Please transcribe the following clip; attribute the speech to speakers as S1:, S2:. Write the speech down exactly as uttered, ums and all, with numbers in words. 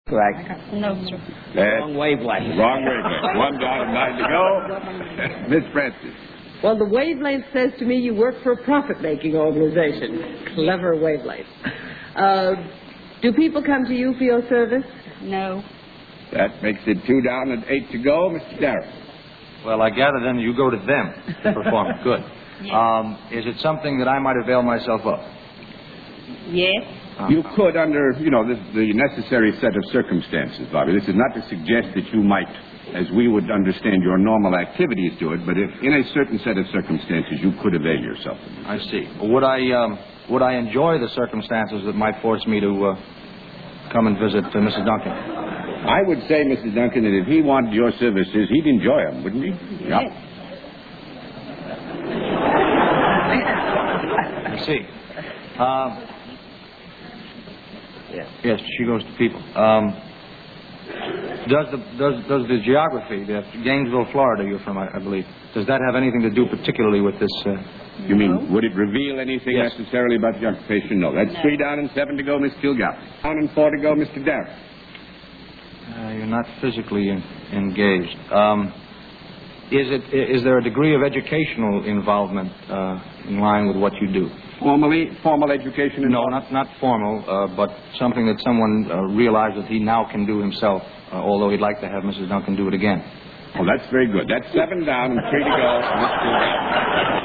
S1: Correct.
S2: No, sir.
S1: Wrong wavelength.
S3: Wrong wavelength. One down and nine to go. Miss Francis.
S4: Well, the wavelength says to me you work for a profit-making organization. Clever wavelength. Uh, do people come to you for your service?
S2: No.
S3: That makes it two down and eight to go. Mister Darrell.
S5: Well, I gather then you go to them to perform. Good.
S2: Yes.
S5: Um, is it something that I might avail myself of?
S2: Yes.
S3: You could, under, you know, the, the necessary set of circumstances, Bobby. This is not to suggest that you might, as we would understand your normal activities, do it, but if in a certain set of circumstances you could avail yourself of it.
S5: I see. Would I, um, would I enjoy the circumstances that might force me to uh, come and visit uh, Missus Duncan?
S3: I would say, Missus Duncan, that if he wanted your services, he'd enjoy them, wouldn't he?
S2: Yes.
S3: Yep.
S5: I see. Uh,
S1: Yes.
S5: yes, she goes to people. Um, does the does does the geography, the Gainesville, Florida, you're from, I, I believe, does that have anything to do particularly with this? Uh...
S3: You mean, would it reveal anything
S5: Yes.
S3: necessarily about the occupation? No. That's
S2: No.
S3: three down and seven to go, Miss Kilgallen. Down and four to go, Mister Darrell.
S5: Uh, you're not physically in, engaged. Um, is it is there a degree of educational involvement uh, in line with what you do?
S3: Formally, formal education?
S5: No, not not formal, uh, but something that someone uh, realizes he now can do himself, uh, although he'd like to have Missus Duncan do it again.
S3: Oh, that's very good. That's seven down and three to go. Miss Kilgallen.